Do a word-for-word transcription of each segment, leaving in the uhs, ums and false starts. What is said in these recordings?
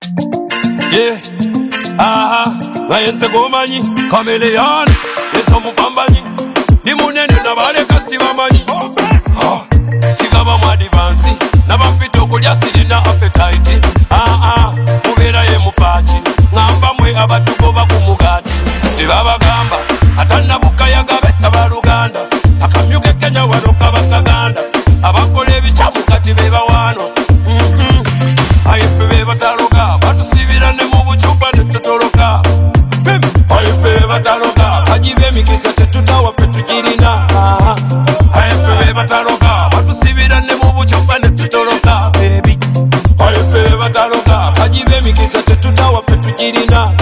Yeah, aha, nayenze gomanyi Chameleon, yeso mupambanyi Ni munene nabale kasi bamanyi Sigaba mwadivansi Nabafito kulya sirina appetite Ah ah, mubera ye mupachi Ngamba mwe abatugoba kumugati Tibaba gamba, atana bukayaga beta baruganda Akamyuge Kenya waroka bakaganda Abakole ebichamu kati beba wano mm-hmm. Aife beba taroka, batusibirane mu buchupa netutoroka Aife beba taroka, kajibe mikisa tetutawa petujirina Aife beba taroka, batusibirane mu buchupa netutoroka baby Aife beba taroka, kajibe mikisa tetutawa petujirina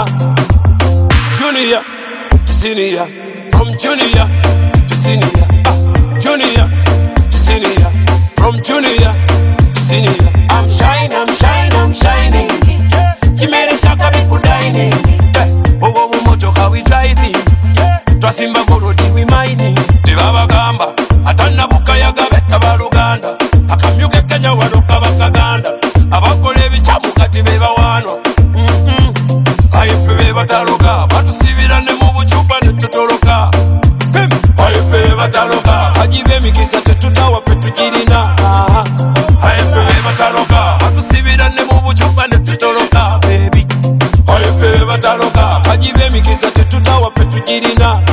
Junior to senior, from junior to senior ah, Junior to senior, from junior to senior I'm shine, I'm shine, I'm shining Chimere chaka biku dining Owo bumotoka we driving Twasimba gorodi we mining Tibaba gamba, atana bukayaga beta baruganda Akamyuge Kenya waroka bakaganda Abakole ebichamu kati beba wano mm-hmm. Aife beba taroka, batusibirane mu buchupa netutoroka Aife beba taroka, kajibe mikisa tetutawa petujirina Aife beba taroka, batusibirane mu buchupa netutoroka baby Aife beba taroka, kajibe mikisa tetutawa petujirina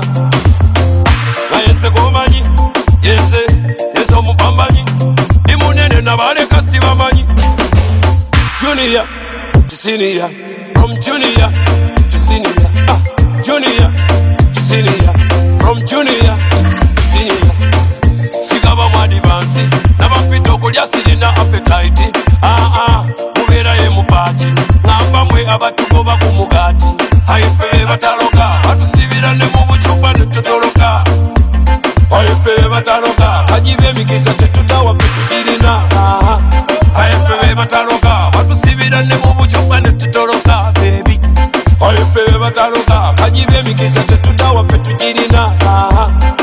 Nayenze gomanyi, yenze, yeso mupambanyi Ni munene nabale kasi bamanyi Junior to senior, from junior to senior ah, Junior to senior, from junior to senior Sigaba mwadivansi, nabafito kulya sirina appetite Ah ah, mubera ye mupachi Ngamba mwe abatugoba kumugati Aife beba taroka, batusibirane mu buchupa netutoroka Aife beba taroka, kajibe mikisa tetutawa petujirina Aife beba taroka, batusibirane mu buchupa netutoroka baby Aife beba taroka, kajibe mikisa tetutawa petujirina